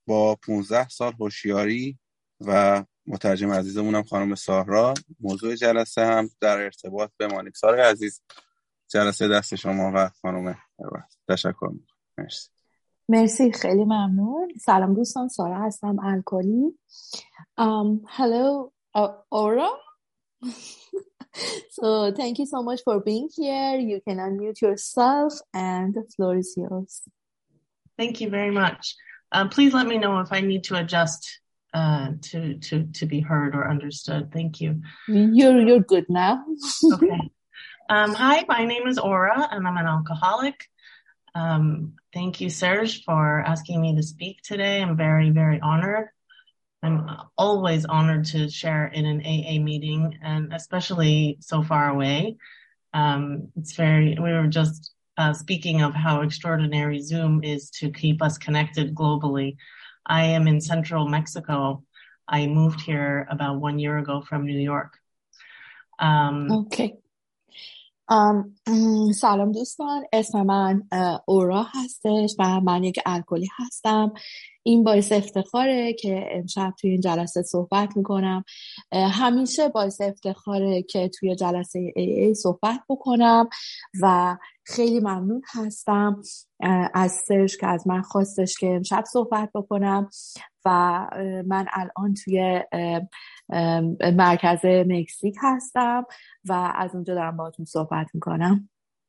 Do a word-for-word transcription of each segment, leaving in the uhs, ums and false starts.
با پانزده سال هوشیاری و مترجم عزیزمونم خانم ساهرا. موضوع جلسه هم در ارتباط به مانیک سارای عزیز. جلسه دست شما و خانم تشکر میکنم. مرسی. مرسی، خیلی ممنون. سلام دوستان، سارا هستم، الکلی. um, hello uh, Aura. So thank you so much for being here. You can unmute yourself and the floor is yours. Thank you very much. Um, please let me know if I need to adjust uh, to to to be heard or understood. Thank you. You're you're good now. Okay. Um, hi, my name is Aura, and I'm an alcoholic. Um, thank you, Serge, for asking me to speak today. I'm very, very honored. I'm always honored to share in an A A meeting, and especially so far away. Um, it's very, we were just uh, speaking of how extraordinary Zoom is to keep us connected globally. I am in central Mexico. I moved here about one year ago from New York. Um, okay. Um, سلام دوستان، اسم من اورا هستش و من یک الکلی هستم. این باعث افتخاره که امشب توی این جلسه صحبت میکنم. همیشه باعث افتخاره که توی جلسه ای ای صحبت بکنم و خیلی ممنون هستم از سرج که از من خواستش که امشب صحبت بکنم و من الان توی مرکز مکزیک هستم و از اونجا دارم باهاتون صحبت میکنم.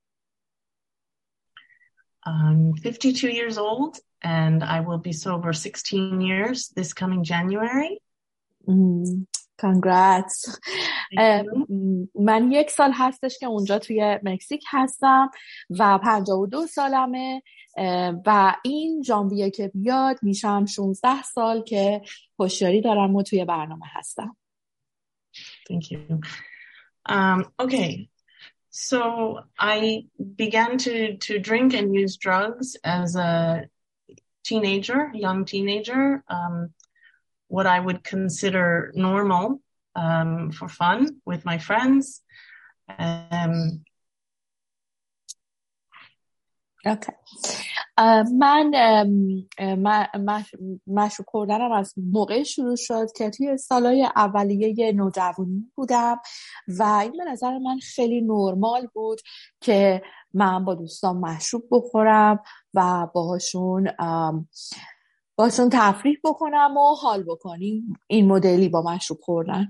I'm fifty-two years old and I will be sober sixteen years this coming January. Mm, congrats. من یک سال هستش که اونجا توی مکزیک هستم و پنجاه و دو سالمه و این ژانویه که بیاد میشم شانزده سال که هوشیاری دارم و توی برنامه هستم. Thank you. Um, okay. So I began to, to drink and use drugs as a teenager, young teenager, um, what I would consider normal, um, for fun with my friends. Um, okay. من مشروب خوردنم از موقع شروع شد که توی سالهای اولیه نوجوانی بودم و این به نظر من خیلی نرمال بود که من با دوستان مشروب بخورم و باهاشون باهاشون تفریح بکنم و حال بکنیم. این مدلی با مشروب خوردن.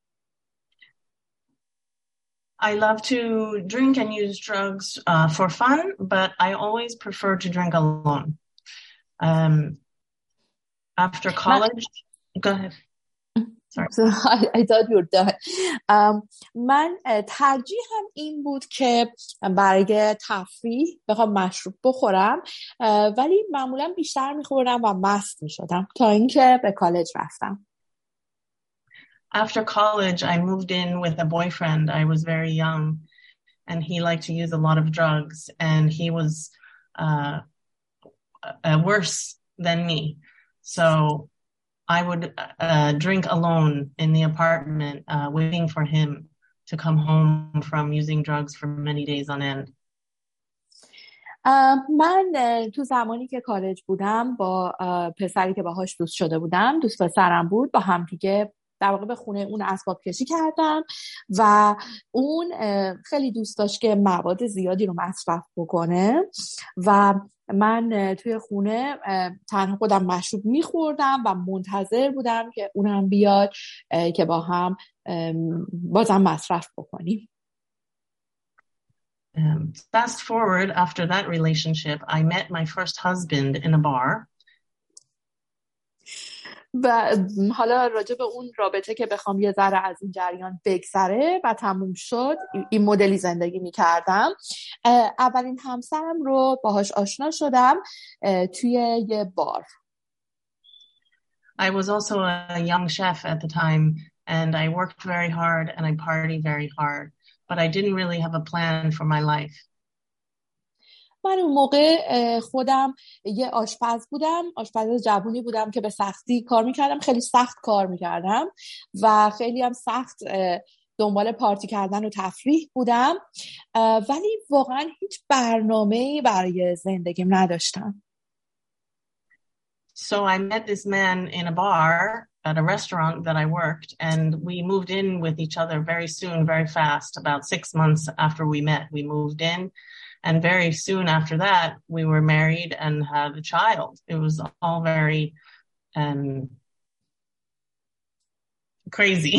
I love to drink and use drugs uh, for fun, but I always prefer to drink alone. Um, after college, Man, go ahead. Sorry. So I, I thought you were done. Um, من ترجیحم این بود که برای تفریح بخوام مشروب بخورم ولی معمولا بیشتر میخوردم و مست میشدم تا اینکه به کالج رفتم. After college, I moved in with a boyfriend. I was very young, and he liked to use a lot of drugs, and he was uh, uh, worse than me. So I would uh, drink alone in the apartment, uh, waiting for him to come home from using drugs for many days on end. من تو زمانی که کالج بودم با پسری که باهاش دوست شده بودم، دوست پسرم بود، با هم دیگه در واقع به خونه اون اسباب کشی کردم و اون خیلی دوست داشت که مواد زیادی رو مصرف بکنه و من توی خونه تنها خودم مشروب میخوردم و منتظر بودم که اونم بیاد که با هم بازم مصرف بکنیم. Um, fast forward, after that relationship, I met my first husband in a bar. و حالا راجع به اون رابطه که بخوام یه ذره از این جریان بگذره و تموم شد، این مدلی زندگی میکردم. اولین همسرم رو باهاش آشنا شدم توی یه بار. I was also a young chef at the time and I worked very hard and I partied very hard, but I didn't really have a plan for my life. من اون موقع خودم یه آشپز بودم، آشپز جوونی بودم که به سختی کار میکردم، خیلی سخت کار میکردم و خیلی هم سخت دنبال پارتی کردن و تفریح بودم ولی واقعا هیچ برنامه‌ای برای زندگیم نداشتم. so I met this man in a bar at a restaurant that I worked, and we moved in with each other very soon, very fast. About six months after we met, we moved in, and very soon after that, we were married and had a child. It was all very um, crazy.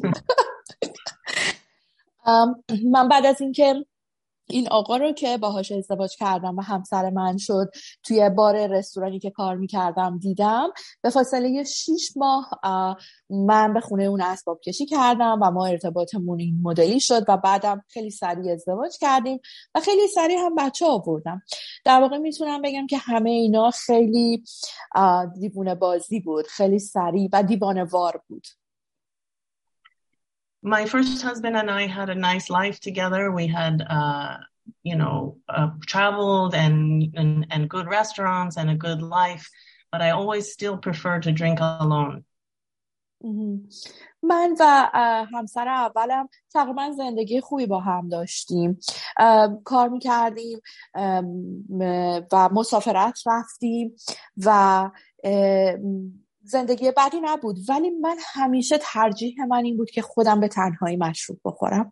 من بعد از اینکه این آقا رو که باهاش ازدواج کردم و همسر من شد توی بار رستورانی که کار میکردم دیدم، به فاصله شیش ماه من به خونه اون اسباب کشی کردم و ما ارتباطمون این مدلی شد و بعدم خیلی سریع ازدواج کردیم و خیلی سریع هم بچه آوردم. در واقع میتونم بگم که همه اینا خیلی دیوونه بازی بود، خیلی سریع و دیوانه وار بود. My first husband and I had a nice life together. We had, uh, you know, uh, traveled and, and and good restaurants and a good life, but I always still prefer to drink alone. من و همسر اولم تقریبا زندگی خوبی با هم داشتیم. کار میکردیم و مسافرت رفتیم و زندگی بدی نبود، ولی من همیشه ترجیح من این بود که خودم به تنهایی مشروب بخورم.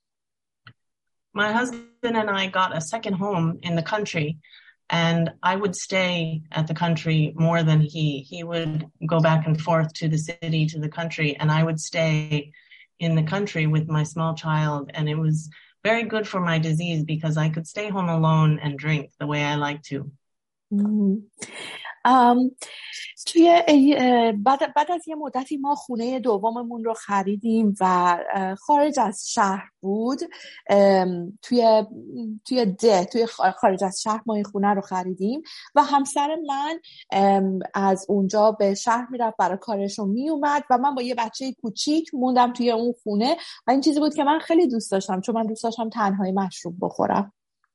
My husband and I got a second home in the country, and I would stay at the country more than he. He would go back and forth to the city, to the country, and I would stay in the country with my small child, and it was very good for my disease because I could stay home alone and drink the way I like to. Mm-hmm. Um, توی بعد, بعد از یه مدتی ما خونه دوممون رو خریدیم و خارج از شهر بود. توی توی ده توی خارج از شهر ما این خونه رو خریدیم و همسر من از اونجا به شهر میرفت برای کارش رو میومد و من با یه بچه کوچیک موندم توی اون خونه و این چیزی بود که من خیلی دوست داشتم، چون من دوست داشتم تنهایی مشروب بخورم.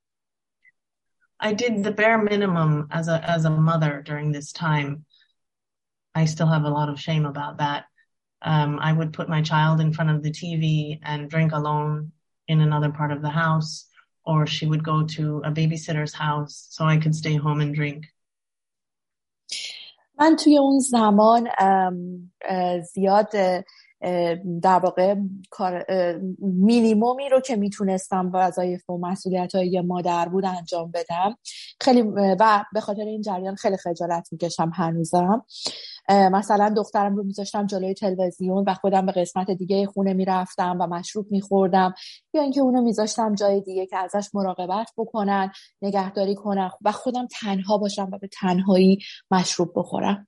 I did the bare minimum as a as a mother during this time. I still have a lot of shame about that. Um, I would put my child in front of the T V and drink alone in another part of the house, or she would go to a babysitter's house so I could stay home and drink. من توی اون زمان زیاد در واقع کار مینیمومی رو که میتونستم وظایف و مسئولیت‌های یه مادر بود انجام بدم خیلی و به خاطر این جریان خیلی خجالت میکشم هنوزم. مثلا دخترم رو میذاشتم جلوی تلویزیون و خودم به قسمت دیگه خونه میرفتم و مشروب میخوردم، یا اینکه اونو میذاشتم جای دیگه که ازش مراقبت بکنن، نگهداری کنن و خودم تنها باشم و به تنهایی مشروب بخورم.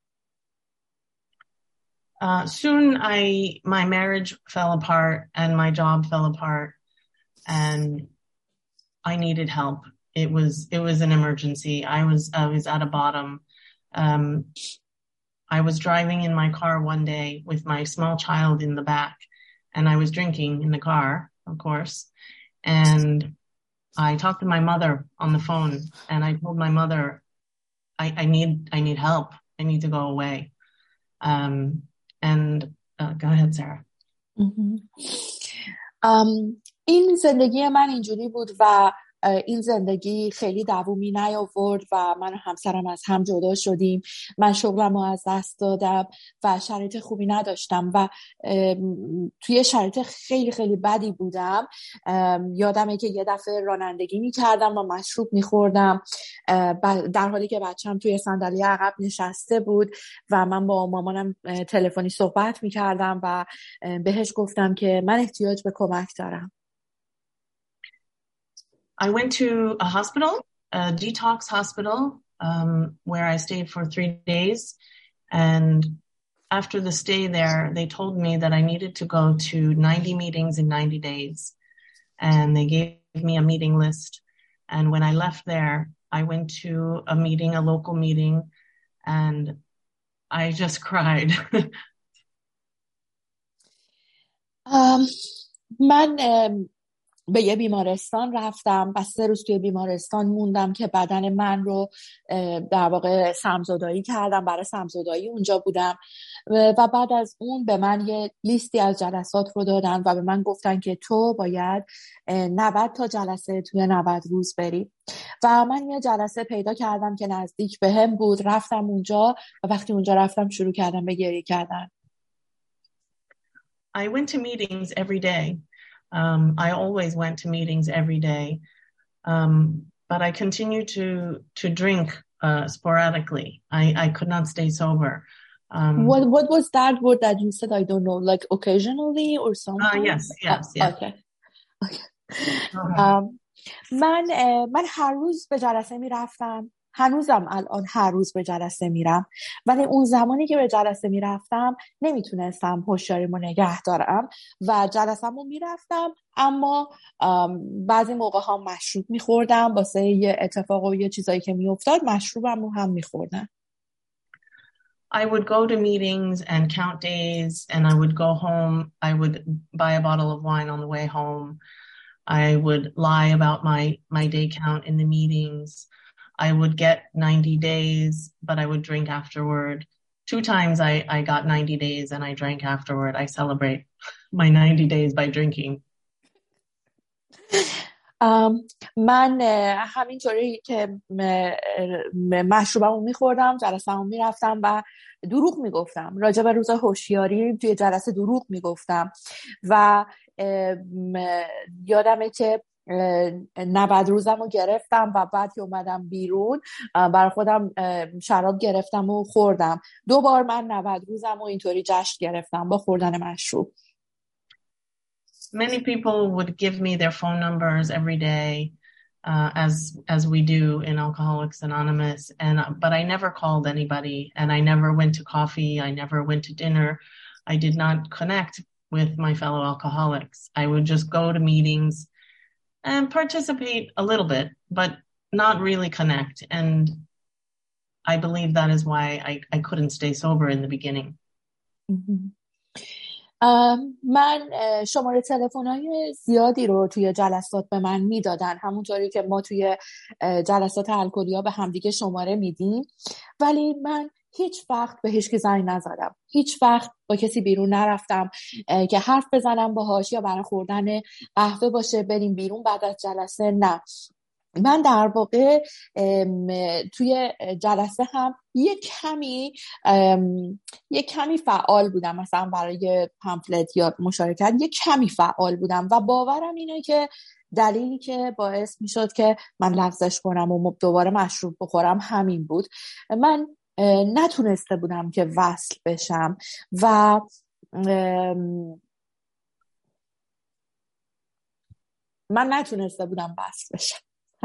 Uh, soon I my marriage fell apart and my job fell apart and I needed help. It was it was an emergency. I was I was at a bottom. Um, I was driving in my car one day with my small child in the back, and I was drinking in the car, of course. And I talked to my mother on the phone, and I told my mother, I, I need I need help. I need to go away. Um, And uh, go ahead, Sarah. Mm-hmm. um, این زندگی من اینجوری بود و این زندگی خیلی دوومی نیاورد و من و همسرم از هم جدا شدیم. من شغلم رو از دست دادم و شرایط خوبی نداشتم و توی شرایط خیلی خیلی بدی بودم. یادمه که یه دفعه رانندگی میکردم و مشروب میخوردم در حالی که بچه‌م توی صندلی عقب نشسته بود و من با مامانم تلفنی صحبت میکردم و بهش گفتم که من احتیاج به کمک دارم. I went to a hospital, a detox hospital, um, where I stayed for three days. And after the stay there, they told me that I needed to go to ninety meetings in ninety days. And they gave me a meeting list. And when I left there, I went to a meeting, a local meeting, and I just cried. um, من um... به یه بیمارستان رفتم و سه روز توی بیمارستان موندم که بدن من رو در واقع سمزدایی کردم، برای سمزدایی اونجا بودم و بعد از اون به من یه لیستی از جلسات رو دادن و به من گفتن که تو باید نود تا جلسه توی نود روز بری و من یه جلسه پیدا کردم که نزدیک به هم بود، رفتم اونجا و وقتی اونجا رفتم شروع کردم به گریه کردن. I went to meetings every day. Um, I always went to meetings every day, um, but I continued to to drink uh, sporadically. I, I could not stay sober. Um, what what was that word that you said? I don't know, like occasionally or something? Uh, yes, yes, uh, yes. Okay. Okay. Um, من من هر روز به جلسه می رفتم، هنوزم الان هر روز به جلسه میرم، ولی اون زمانی که به جلسه میرفتم نمیتونستم هوشیاریمو نگه دارم و جلسه‌مو میرفتم، اما بعضی موقع ها مشروب میخوردم واسه یه اتفاق و یه چیزایی که میافتاد، مشروبمو هم میخوردم. I would go to meetings and count days, and I would go home. I would buy a bottle of wine on the way home. I would lie about my my day count in the meetings. I would get ninety days, but I would drink afterward. Two times I, I got ninety days and I drank afterward. I celebrate my ninety days by drinking. um, من همینطوری که مشروبمو میخوردم، جلسه‌مو میرفتم و دروغ میگفتم راجع به روز هوشیاری. توی جلسه دروغ میگفتم و یادمه که نود روزم رو گرفتم و بعد که اومدم بیرون برای خودم شراب گرفتم و خوردم. دو بار من نود روزم رو اینطوری جشن گرفتم با خوردن مشروب. Many people would give me their phone numbers every day, uh, as as we do in Alcoholics Anonymous, and but I never called anybody, and I never went to coffee, I never went to dinner. I did not connect with my fellow alcoholics. I would just go to meetings and participate a little bit, but not really connect. And I believe that is why I, I couldn't stay sober in the beginning. Mm-hmm. من شماره تلفن‌های زیادی رو توی جلسات به من میدادن، همونطوری که ما توی جلسات الکلیا به همدیگه شماره میدیم، ولی من هیچ وقت به هیچ کی زنگ نزدم، هیچ وقت با کسی بیرون نرفتم که حرف بزنم باهاش یا برای خوردن قهوه باشه بریم بیرون بعد از جلسه. نه، من در واقع توی جلسه هم یک کمی یک کمی فعال بودم، مثلا برای پامفلت یا مشارکت یک کمی فعال بودم و باورم اینه که دلیلی که باعث میشد که من لغزش کنم و دوباره مشروب بخورم همین بود. من نتونسته بودم که وصل بشم و من نتونسته بودم وصل بشم.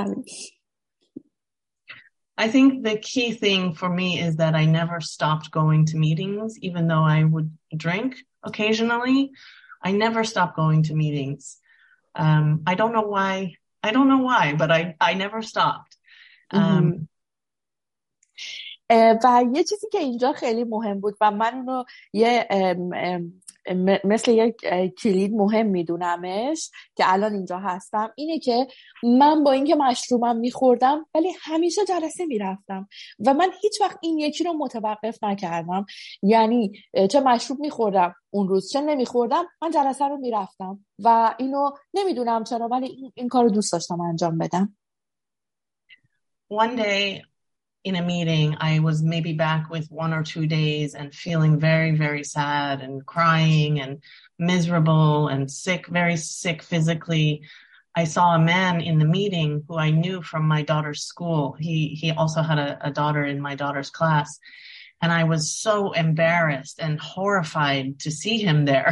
I think the key thing for me is that I never stopped going to meetings, even though I would drink occasionally. I never stopped going to meetings. Um, I don't know why. I don't know why, but I, I never stopped. Um, mm-hmm. و یه چیزی که اینجا خیلی مهم بود و من اونو یه ام ام مثل یک کلید مهم میدونمش که الان اینجا هستم، اینه که من با اینکه مشروبم میخوردم ولی همیشه جلسه میرفتم و من هیچ وقت این یکی رو متوقف نکردم. یعنی چه مشروب میخوردم اون روز چه نمیخوردم، من جلسه رو میرفتم و اینو نمیدونم چرا، ولی این, این کار رو دوست داشتم انجام بدم. One day in a meeting, I was maybe back with one or two days and feeling very, very sad and crying and miserable and sick, very sick physically. I saw a man in the meeting who I knew from my daughter's school. He, he also had a, a daughter in my daughter's class. And I was so embarrassed and horrified to see him there.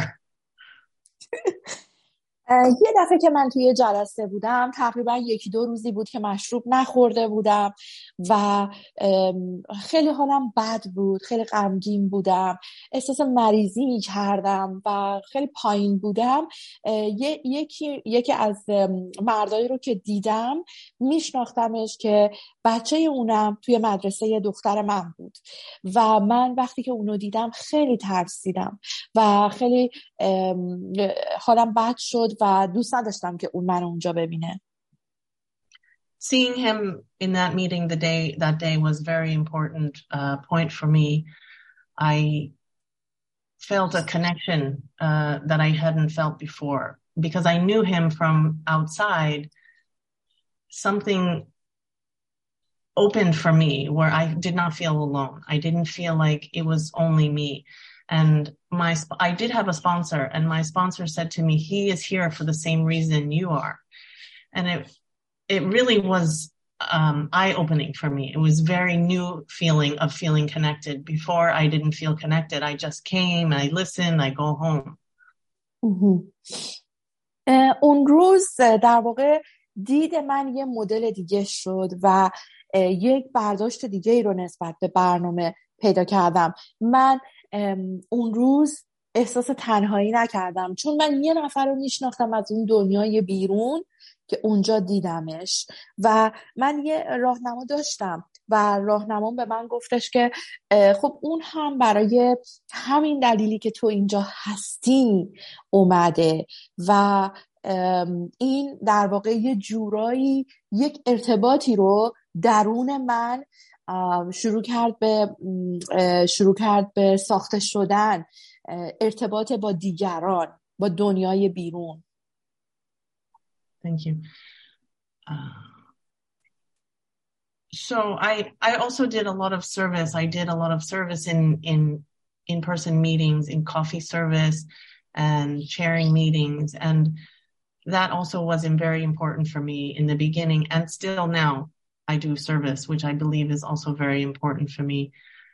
یه دفعه که من توی جلسه بودم، تقریبا یکی دو روزی بود که مشروب نخورده بودم و خیلی حالم بد بود، خیلی غمگین بودم، احساس مریضی می کردم و خیلی پایین بودم. یکی یکی از مردایی رو که دیدم میشناختمش که بچه اونم توی مدرسه دختر من بود و من وقتی که اونو دیدم خیلی ترسیدم و خیلی حالم بد شد و دوست نداشتم که اون من اونجا ببینه. Seeing him in that meeting the day that day was very important uh, point for me. I felt a connection uh, that I hadn't felt before because I knew him from outside. Something opened for me where I did not feel alone. I didn't feel like it was only me. And my I did have a sponsor, and my sponsor said to me, he is here for the same reason you are. And it it really was um, eye-opening for me. It was very new feeling of feeling connected. Before I didn't feel connected. I just came, I listened, I go home. اون روز در واقع دید من یه مدل دیگه شد و یک برداشت دیگه رو نسبت به برنامه پیدا کردم. من اون روز احساس تنهایی نکردم چون من یه نفر رو میشناختم از اون دنیای بیرون که اونجا دیدمش و من یه راهنما داشتم و راهنمام به من گفتش که خب اون هم برای همین دلیلی که تو اینجا هستی اومده و این در واقع یه جورایی یک ارتباطی رو درون من شروع کرد به شروع کرد به ساخته شدن، ارتباط با دیگران، با دنیای بیرون. Thank you. Uh, so I I also did a lot of service. I did a lot of service in in in-person meetings, in coffee service and chairing meetings, and that also was very important for me in the beginning, and still now I do service, which I believe is also very important for me.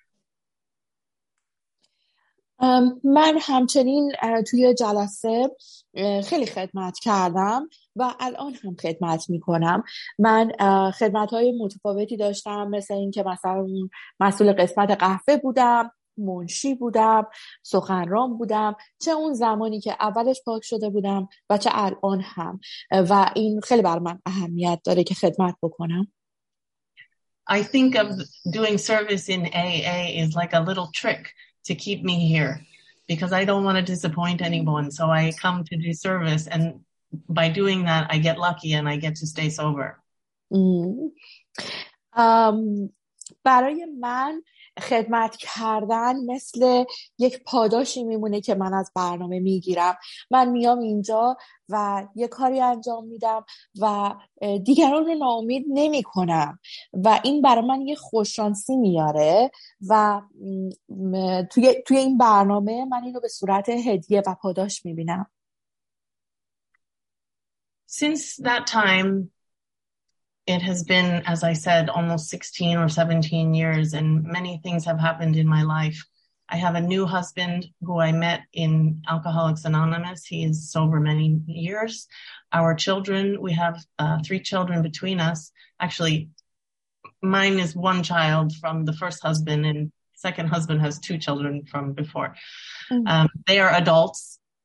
من همچنین توی جلسه خیلی خدمت کردم و الان هم خدمت میکنم. من خدمت‌های متفاوتی داشتم، مثل این که مثلا مسئول قسمت قهوه بودم، منشی بودم، سخنران بودم، چه اون زمانی که اولش پاک شده بودم و چه الان هم، و این خیلی بر من اهمیت داره که خدمت بکنم. I think of doing service in A A is like a little trick to keep me here because I don't want to disappoint anyone. So I come to do service, and by doing that, I get lucky and I get to stay sober. Mm. Um, برای من خدمت کردن مثل یک پاداشی میمونه که من از برنامه میگیرم. من میام اینجا و یه کاری انجام میدم و دیگران رو ناامید نمی کنم و این برای من یه خوششانسی میاره و توی, توی این برنامه من اینو به صورت هدیه و پاداش میبینم. Since that time, it has been, as I said, almost sixteen or seventeen years, and many things have happened in my life. I have a new husband who I met in Alcoholics Anonymous. He is sober many years. Our children, we have uh, three children between us. Actually, mine is one child from the first husband, and second husband has two children from before. Mm. Um, they are adults.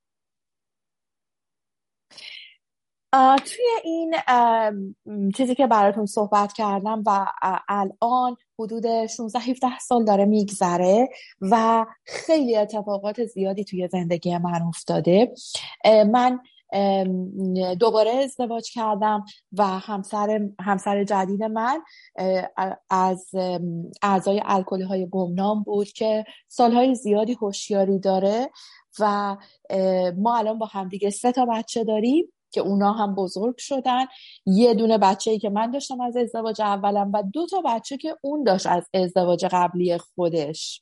توی این چیزی که براتون صحبت کردم و الان حدود شانزده هفده سال داره میگذره و خیلی اتفاقات زیادی توی زندگی من افتاده. من دوباره ازدواج کردم و همسر همسر جدید من از اعضای الکلی های گمنام بود که سالهای زیادی هوشیاری داره و ما الان با همدیگه سه تا بچه داریم که اونا هم بزرگ شدن. یه دونه بچه‌ای که من داشتم از ازدواج اولم و دو تا بچه که اون داشت از ازدواج قبلی خودش.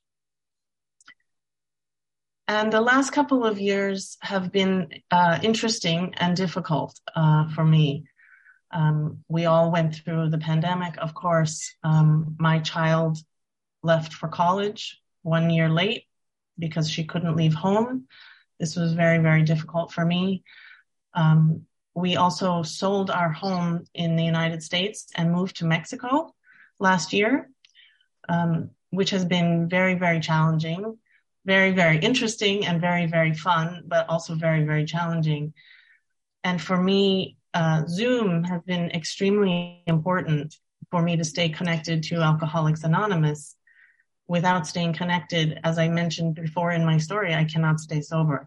And the last couple of years have been uh, interesting and difficult uh, for me. Um, we all went through the pandemic, of course. Um, my child left for college one year late because she couldn't leave home. This was very, very difficult for me. Um, we also sold our home in the United States and moved to Mexico last year, um, which has been very, very challenging, very, very interesting and very, very fun, but also very, very challenging. And for me, uh, Zoom has been extremely important for me to stay connected to Alcoholics Anonymous without staying connected, as I mentioned before in my story, I cannot stay sober.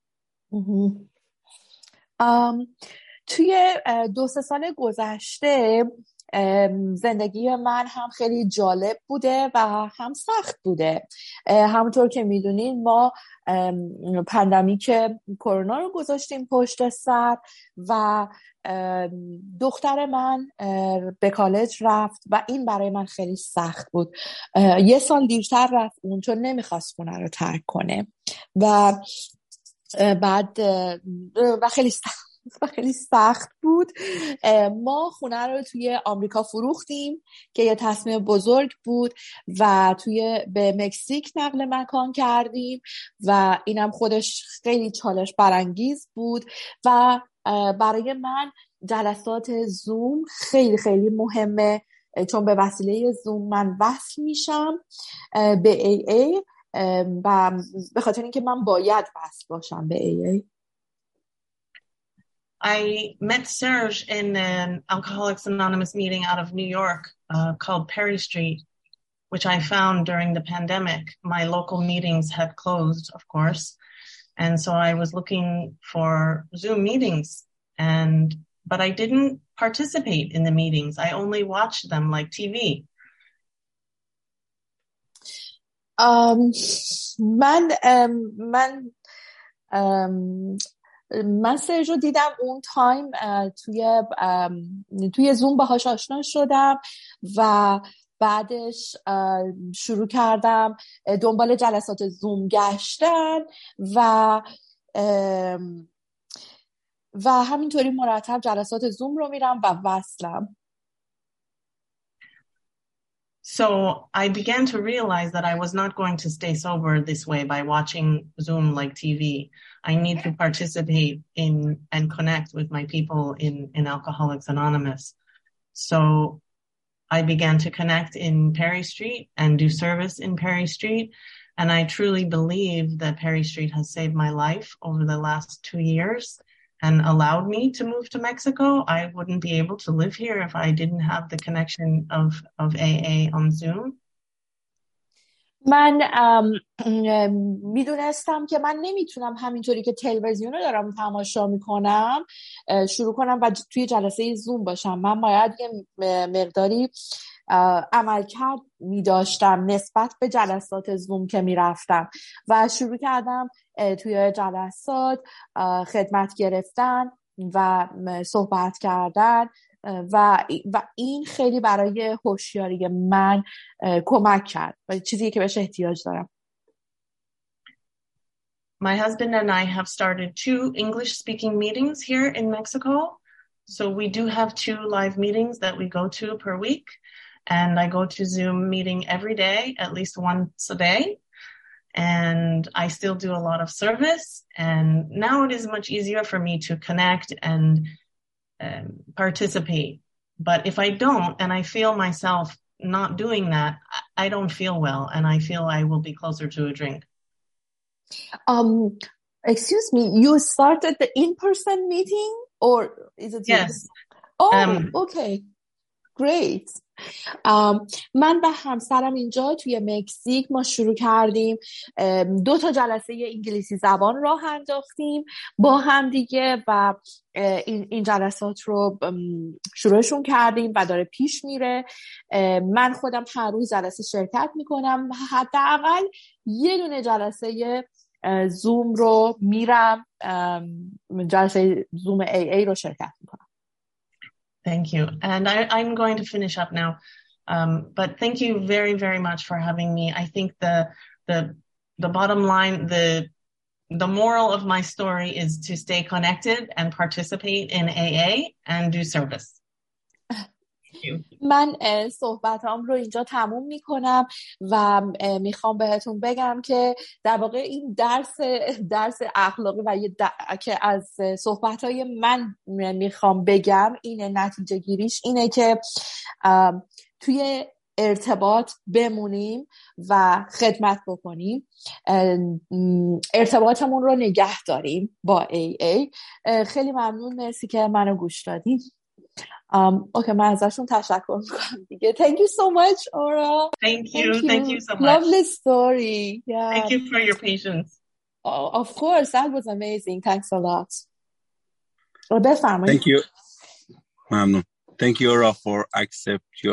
um, توی دو سه سال گذشته زندگی من هم خیلی جالب بوده و هم سخت بوده. همونطور که میدونین ما پاندمیک کرونا رو گذاشتیم پشت سر و دختر من به کالج رفت و این برای من خیلی سخت بود. یه سال دیرتر رفت اون چون نمیخواست خونه رو ترک کنه و بعد و خیلی سخت و خیلی سخت بود. ما خونه رو توی آمریکا فروختیم که یه تصمیم بزرگ بود و توی به مکزیک نقل مکان کردیم و اینم خودش خیلی چالش برانگیز بود و برای من جلسات زوم خیلی خیلی مهمه چون به وسیله زوم من وصل میشم به ای ای و به خاطر اینکه من باید وصل باشم به ای ای. I met Serge in an Alcoholics Anonymous meeting out of New York uh, called Perry Street, which I found during the pandemic. My local meetings had closed, of course. And so I was looking for Zoom meetings, and but I didn't participate in the meetings. I only watched them like T V. Um, من um, من um, من سرج رو دیدم اون تایم توی توی زوم باهاش آشنا شدم و بعدش شروع کردم دنبال جلسات زوم گشتن و و همینطوری مرتب جلسات زوم رو میرم و وصلم. So I began to realize that I was not going to stay sober this way by watching Zoom like T V. I need to participate in and connect with my people in, in Alcoholics Anonymous. So I began to connect in Perry Street and do service in Perry Street. And I truly believe that Perry Street has saved my life over the last two years and allowed me to move to Mexico. I wouldn't be able to live here if I didn't have the connection of, of A A on Zoom. من میدونستم که من نمیتونم همینطوری که تلویزیون رو دارم تماشا میکنم شروع کنم و توی جلسه زوم باشم. من باید یه مقداری عملکرد میداشتم نسبت به جلسات زوم که میرفتم و شروع کردم توی جلسات خدمت گرفتن و صحبت کردن و و این خیلی برای هوشیاری من کمک کرد و چیزی که بهش احتیاج دارم. My husband and I have started two English speaking meetings here in Mexico. So we do have two live meetings that we go to per week, and I go to Zoom meeting every day, at least once a day. And I still do a lot of service, and now it is much easier for me to connect and Um, participate. But if I don't and I feel myself not doing that, I don't feel well and I feel I will be closer to a drink. Um, excuse me, you started the in-person meeting or is it? Yes. Oh, um, okay. Great. Um, من و همسرم اینجا توی مکزیک ما شروع کردیم دو تا جلسه انگلیسی زبان راه انداختیم با هم دیگه و این, این جلسات رو شروعشون کردیم و داره پیش میره. من خودم هر روز جلسه شرکت میکنم، حداقل یه دونه جلسه زوم رو میرم، جلسه زوم ای ای رو شرکت میکنم. Thank you. And I, I'm going to finish up now. Um, but thank you very, very much for having me. I think the, the, the bottom line, the, the moral of my story is to stay connected and participate in A A and do service. من صحبتام رو اینجا تموم میکنم و میخوام بهتون بگم که در واقع این درس درس اخلاقی و یه در... که از صحبتهای من میخوام بگم اینه، نتیجه گیریش اینه که توی ارتباط بمونیم و خدمت بکنیم، ارتباطمون رو نگه داریم با ای ای. خیلی ممنون، مرسی که منو گوش دادین. Um, okay, من ازشون تشکر میکنم دیگه. Thank you so much, Aura. Thank you. Thank you, Thank you so much. Lovely story. Yeah. Thank you for your patience. Oh, of course, that was amazing. Thanks a lot. بفرمایید. Thank you. ممنون. Thank you, Aura, for accept your